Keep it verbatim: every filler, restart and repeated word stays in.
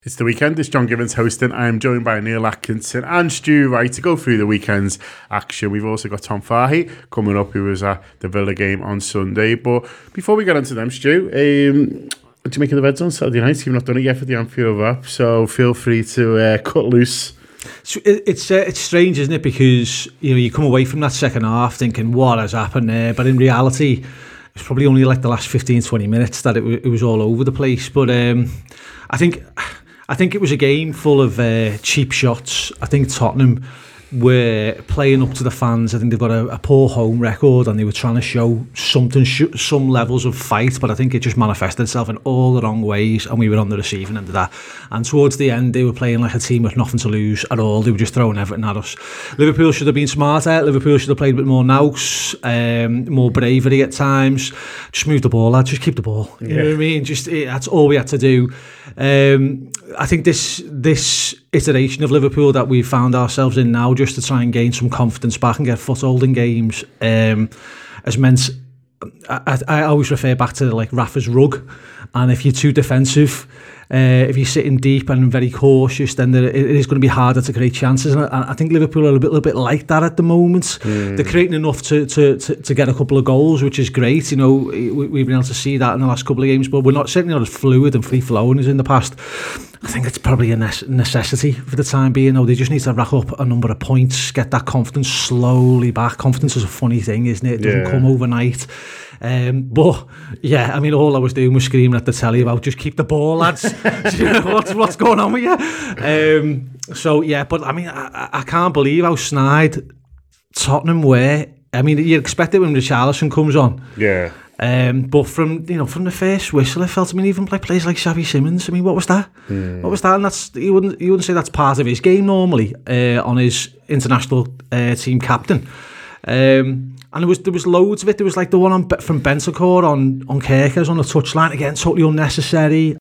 It's the weekend. It's John Givens hosting. I'm joined by Neil Atkinson and Stu Wright to go through the weekend's action. We've also got Tom Fahey coming up, who was at the Villa game on Sunday. But before we get into them, Stu, um, what do you make of the Reds on Saturday night? You've not done it yet for the Anfield Wrap, so feel free to uh, cut loose. It's uh, it's strange, isn't it? Because you know you come away from that second half thinking what has happened there, but in reality, it's probably only like the last fifteen, twenty minutes that it, it was all over the place. But um, I think. I think it was a game full of uh, cheap shots. I think Tottenham were playing up to the fans. I think they've got a, a poor home record and they were trying to show something, sh- some levels of fight, but I think it just manifested itself in all the wrong ways and we were on the receiving end of that. And towards the end, they were playing like a team with nothing to lose at all. They were just throwing everything at us. Liverpool should have been smarter. Liverpool should have played a bit more nous, um, more bravery at times. Just move the ball, lad. Just keep the ball. You yeah. know what I mean? Just it, that's all we had to do. Um, I think this this iteration of Liverpool that we found ourselves in now, just to try and gain some confidence back and get foothold in games, um, has meant. I, I always refer back to like Rafa's rug, and if you're too defensive, uh, if you're sitting deep and very cautious, then there, it is going to be harder to create chances. And I, I think Liverpool are a bit, a bit like that at the moment. Mm. They're creating enough to, to, to, to get a couple of goals, which is great. You know, we, we've been able to see that in the last couple of games, but we're not certainly not as fluid and free flowing as in the past. I think it's probably a necessity for the time being. Though they just need to rack up a number of points, get that confidence slowly back. Confidence is a funny thing, isn't it? It doesn't yeah. come overnight. Um, but yeah, I mean, all I was doing was screaming at the telly about just keep the ball, lads. You know, what's what's going on with you? Um, so yeah, but I mean, I, I can't believe how snide Tottenham were. I mean, you expect it when Richarlison comes on. Yeah. Um, but from you know from the first whistle, I felt. I mean, even like players like Xavi Simons. I mean, what was that? Mm. What was that? And that's you wouldn't you wouldn't say that's part of his game normally uh, on his international uh, team captain. Um, and there was there was loads of it. There was like the one on from Bentancur on on Kerkers on the touchline again, totally unnecessary.